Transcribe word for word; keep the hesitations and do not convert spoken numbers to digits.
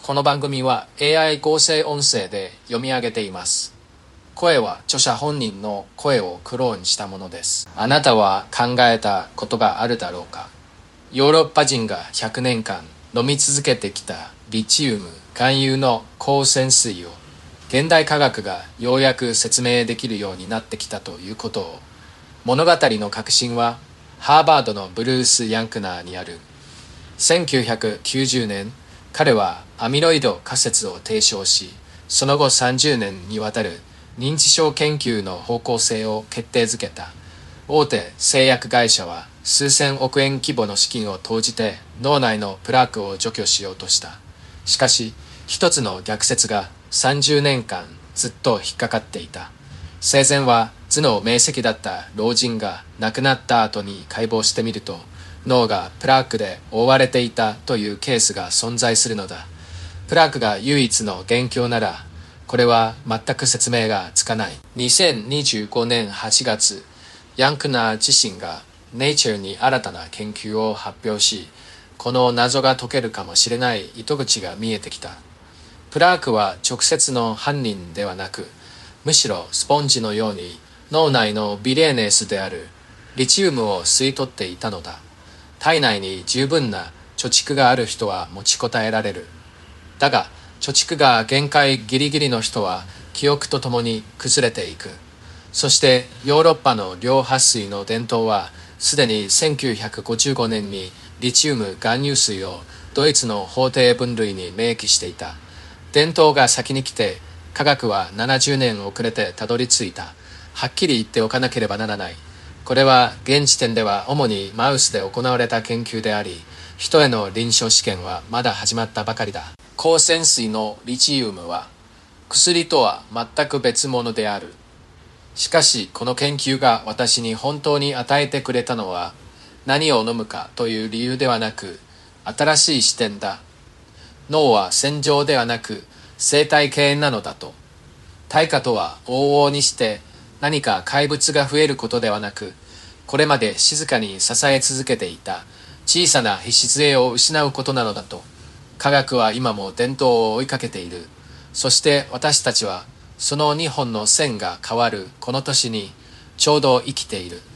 この番組は エーアイ 合成音声で読み上げています。声は著者本人の声をクローンしたものです。あなたは考えたことがあるだろうか。ヨーロッパ人がひゃくねんかん飲み続けてきたリチウム含有の鉱泉水を現代科学がようやく説明できるようになってきたということを、物語の核心はハーバードのブルース・ヤンクナーにある。せんきゅうひゃくきゅうじゅうねん、彼はアミロイド仮説を提唱し、その後さんじゅうねんにわたる認知症研究の方向性を決定づけた。大手製薬会社は数千億円規模の資金を投じて脳内のプラークを除去しようとした。しかし、一つの逆説がさんじゅうねんかんずっと引っかかっていた。生前は頭脳明晰だった老人が亡くなった後に解剖してみると、脳がプラークで覆われていたというケースが存在するのだ。プラークが唯一の元凶なら、これは全く説明がつかない。にせんにじゅうごねんはちがつ、ヤンクナー自身がネイチャーに新たな研究を発表し、この謎が解けるかもしれない糸口が見えてきた。プラークは直接の犯人ではなく、むしろスポンジのように脳内の微粒ネスであるリチウムを吸い取っていたのだ。体内に十分な貯蓄がある人は持ちこたえられる。だが、貯蓄が限界ギリギリの人は記憶とともに崩れていく。そしてヨーロッパの量撥水の伝統はすでにせんきゅうひゃくごじゅうごねんにリチウム含有水をドイツの法定分類に明記していた。伝統が先に来て科学はななじゅうねん遅れてたどり着いた。はっきり言っておかなければならない。これは現時点では主にマウスで行われた研究であり、人への臨床試験はまだ始まったばかりだ。鉱泉水のリチウムは薬とは全く別物である。しかしこの研究が私に本当に与えてくれたのは、何を飲むかという理由ではなく、新しい視点だ。脳は線状ではなく生態系なのだと。対価とは往々にして何か怪物が増えることではなく、これまで静かに支え続けていた小さな礎を失うことなのだと。科学は今も伝統を追いかけている。そして私たちはそのにほんの線が変わるこの年にちょうど生きている。